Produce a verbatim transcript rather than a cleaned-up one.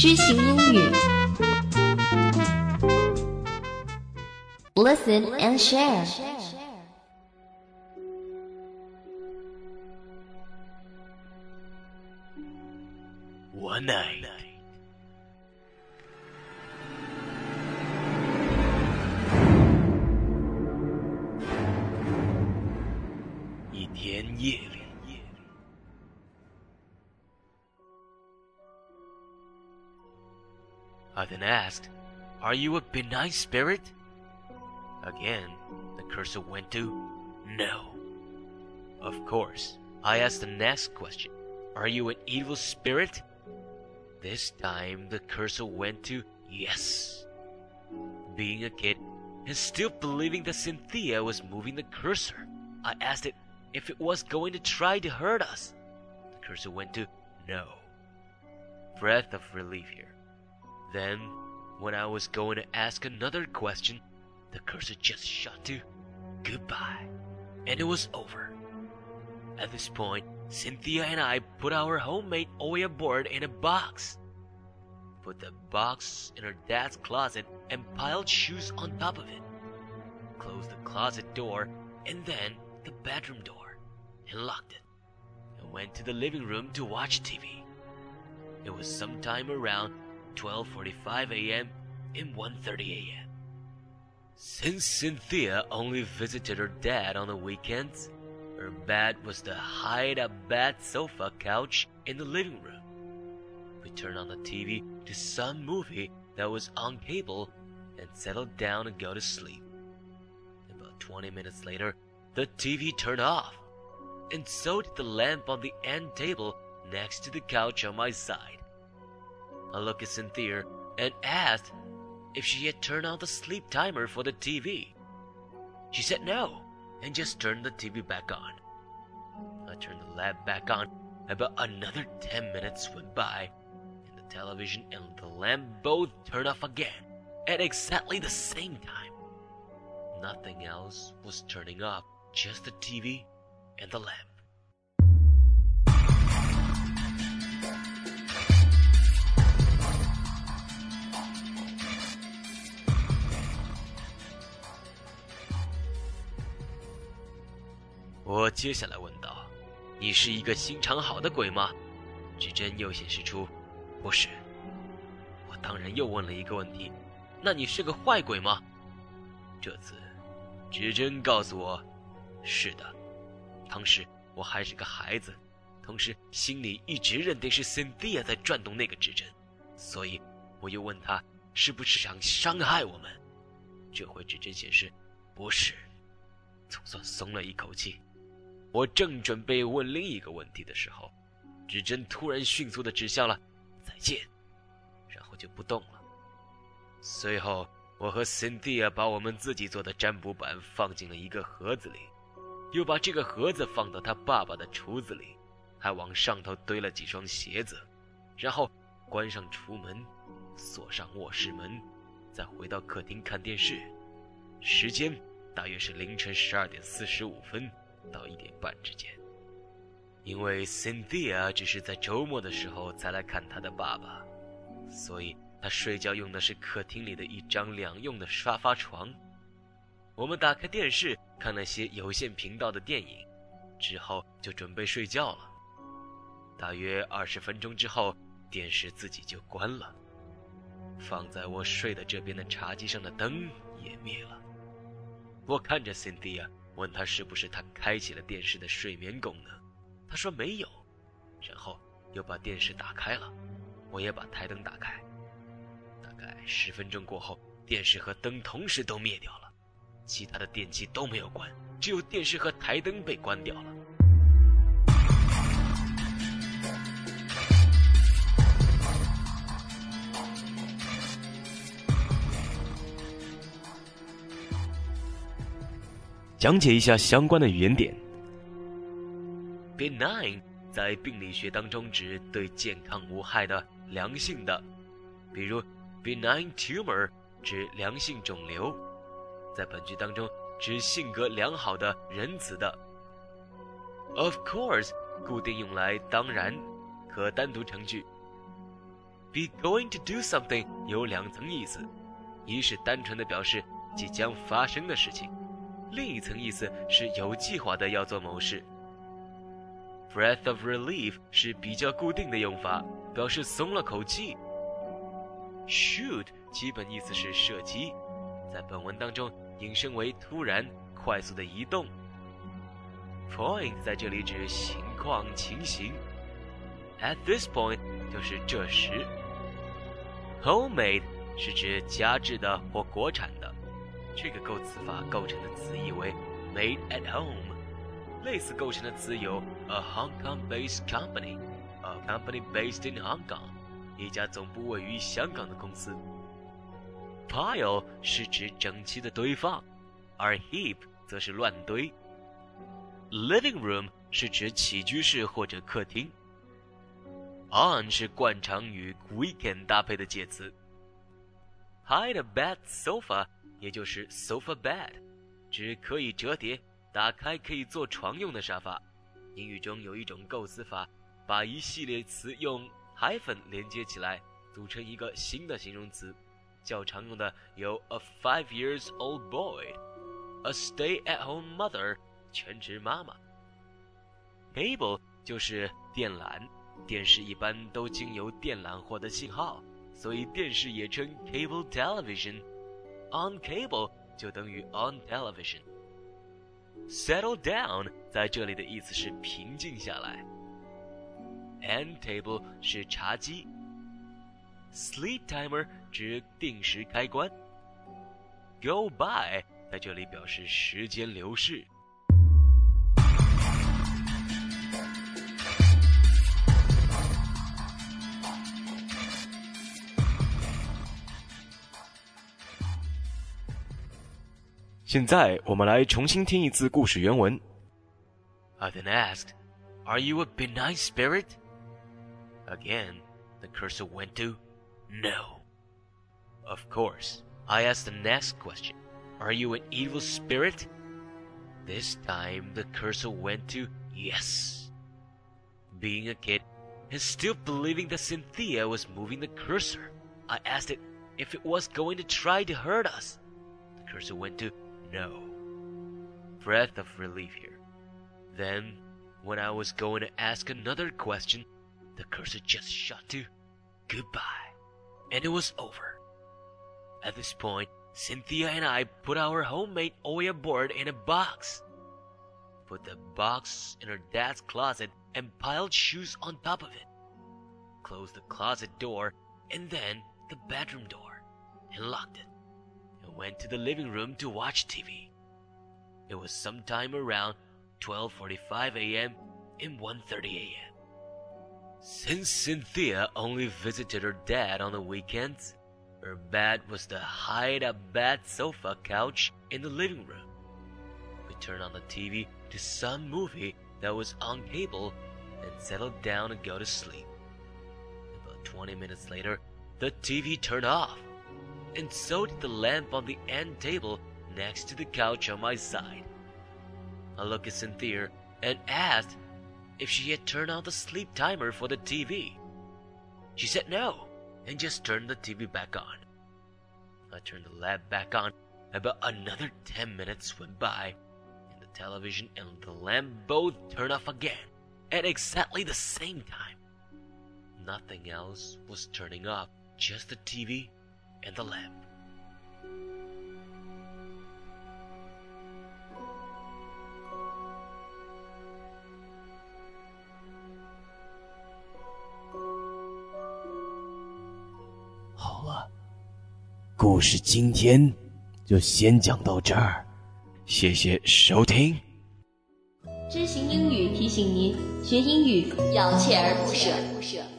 知行英语 Listen and share. One night.一天夜里。I then asked, "Are you a benign spirit?" Again, the cursor went to no. Of course, I asked the next question, "Are you an evil spirit?" This time, the cursor went to yes. Being a kid and still believing that Cynthia was moving the cursor, I asked it if it was going to try to hurt us. The cursor went to no. Breath of relief here. Then, when I was going to ask another question, the cursor just shot to goodbye, and it was over. At this point, Cynthia and I put our homemade Ouija board in a box, put the box in her dad's closet, and piled shoes on top of it, closed the closet door and then the bedroom door, and locked it, and went to the living room to watch T V. It was sometime around twelve forty-five a.m. and one thirty a.m. Since Cynthia only visited her dad on the weekends, her bed was the hide-up bed sofa couch in the living room. We turned on the T V to some movie that was on cable and settled down and go to sleep. About twenty minutes later, the T V turned off, and so did the lamp on the end table next to the couch on my side. I looked at Cynthia and asked if she had turned on the sleep timer for the T V. She said no, and just turned the T V back on. I turned the lamp back on. About another ten minutes went by, and the television and the lamp both turned off again at exactly the same time. Nothing else was turning off, just the T V and the lamp.我接下来问道：“你是一个心肠好的鬼吗？”指针又显示出不是。我当然又问了一个问题：“那你是个坏鬼吗？”这次指针告诉我：“是的。”当时我还是个孩子，同时心里一直认定是 Cynthia 在转动那个指针，所以我又问他是不是想伤害我们。这回指针显示不是，总算松了一口气。我正准备问另一个问题的时候，指针突然迅速地指向了再见，然后就不动了。随后我和 Cynthia 把我们自己做的占卜板放进了一个盒子里，又把这个盒子放到他爸爸的橱子里，还往上头堆了几双鞋子，然后关上橱门，锁上卧室门，再回到客厅看电视。时间大约是凌晨十二点四十五分到一点半之间。因为 Cynthia 只是在周末的时候才来看她的爸爸，所以她睡觉用的是客厅里的一张两用的沙发床。我们打开电视看了些有线频道的电影，之后就准备睡觉了。大约二十分钟之后，电视自己就关了，放在我睡的这边的茶几上的灯也灭了。我看着 Cynthia， 问她是不是她开启了电视的睡眠功能，她说没有，然后又把电视打开了，我也把台灯打开。大概十分钟过后，电视和灯同时都灭掉了，其他的电器都没有关，只有电视和台灯被关掉了。讲解一下相关的语言点。benign 在病理学当中指对健康无害的、良性的，比如 benign tumor 指良性肿瘤，在本句当中指性格良好的、仁慈的。Of course 固定用来当然，可单独成句。 Be going to do something 有两层意思，一是单纯的表示即将发生的事情，另一层意思是有计划的要做某事。Breath of relief 是比较固定的用法，表示松了口气。Shoot 基本意思是射击，在本文当中引申为突然、快速的移动。Point 在这里指情况、情形。At this point 就是这时。Homemade 是指家制的或国产的，这个构词法构成的词义为 made at home。类似构成的词有 a Hong Kong-based company, a company based in Hong Kong， 一家总部位于香港的公司。Pile 是指整齐的堆放，而 heap 则是乱堆。Living room 是指起居室或者客厅。On 是惯常与 weekend 搭配的介词。Hide a bed sofa 也就是 sofa bed， 指可以折叠、打开可以做床用的沙发。英语中有一种构思法，把一系列词用 hyphen 连接起来，组成一个新的形容词。较常用的有 a five years old boy，a stay-at-home mother， 全职妈妈。Cable 就是电缆，电视一般都经由电缆获得信号，所以电视也称 cable television。On cable 就等于 on television。Settle down 在这里的意思是平静下来。End table 是茶几。Sleep timer 指定时开关。Go by 在这里表示时间流逝。现在我们来重新听一次故事原文。I then asked, "Are you a benign spirit?" Again, the cursor went to no. Of course, I asked the next question. Are you an evil spirit? This time, the cursor went to yes. Being a kid and still believing that Cynthia was moving the cursor, I asked it if it was going to try to hurt us. The cursor went to no. Breath of relief here. Then, when I was going to ask another question, the cursor just shot to goodbye, and it was over. At this point, Cynthia and I put our homemade Oya board in a box, put the box in her dad's closet, and piled shoes on top of it, closed the closet door and then the bedroom door, and locked it, and went to the living room to watch T V. It was sometime around twelve forty-five a.m. and one thirty a.m. Since Cynthia only visited her dad on the weekends, her bed was the hide-a-bed sofa couch in the living room. We turned on the T V to some movie that was on cable and settled down and go to sleep. About twenty minutes later, the T V turned off, and so did the lamp on the end table next to the couch on my side. I looked at Cynthia and asked if she had turned on the sleep timer for the T V. She said no, and just turned the T V back on. I turned the lamp back on. About another ten minutes went by, and the television and the lamp both turned off again, at exactly the same time. Nothing else was turning off, just the T V and the lamp. 好了，故事今天就先讲到这儿，谢谢收听。 知行英语提醒您，学英语要锲而不舍。